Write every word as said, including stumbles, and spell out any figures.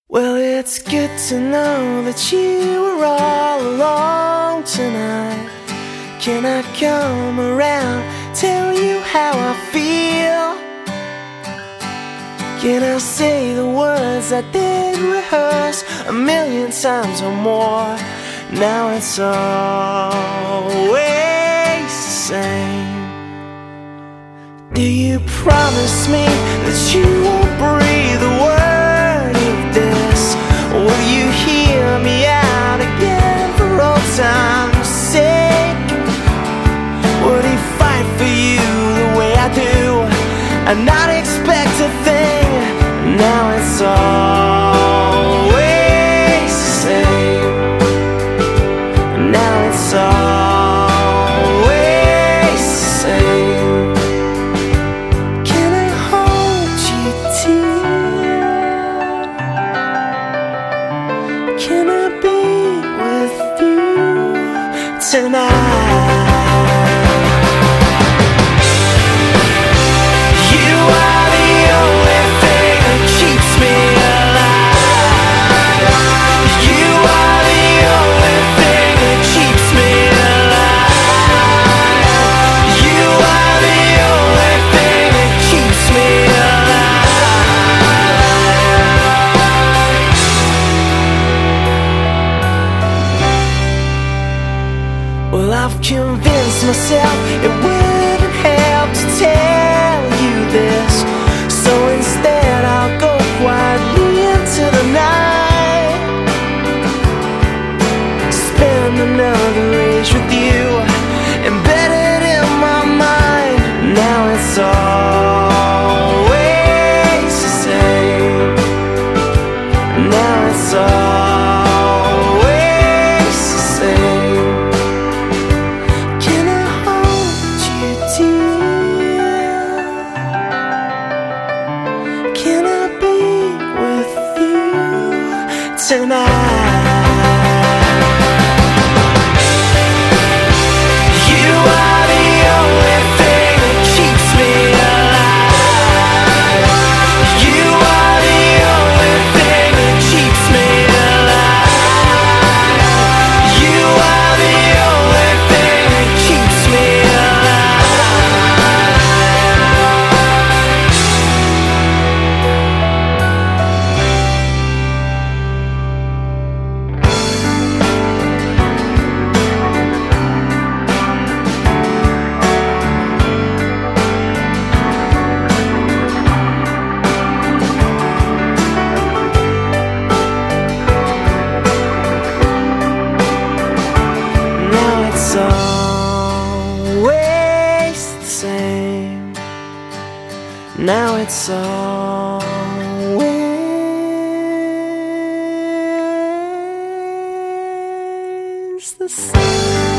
Well, it's good to know that you were all along tonight. Can I come around, tell you how I feel? Can I say the words I did rehearse a million times or more? Now it's always the same. Do you promise me that you won't breathe a word of this? Will you hear me out again for old time's sake? Would he fight for you the way I do and not expect a thing? Now it's always the same. Now it's always the same. Can I hold you, dear? Can I be with you tonight? Well, I've convinced myself it wouldn't help to tell you this, so instead I'll go quietly into the night, spend another age with you, embedded in my mind. Now it's always the same. Now it's always the same. Can I be with you tonight? You are the only thing that keeps me alive. You are the only thing that keeps me alive. You are the only thing that keeps me always the same. Now it's always the same.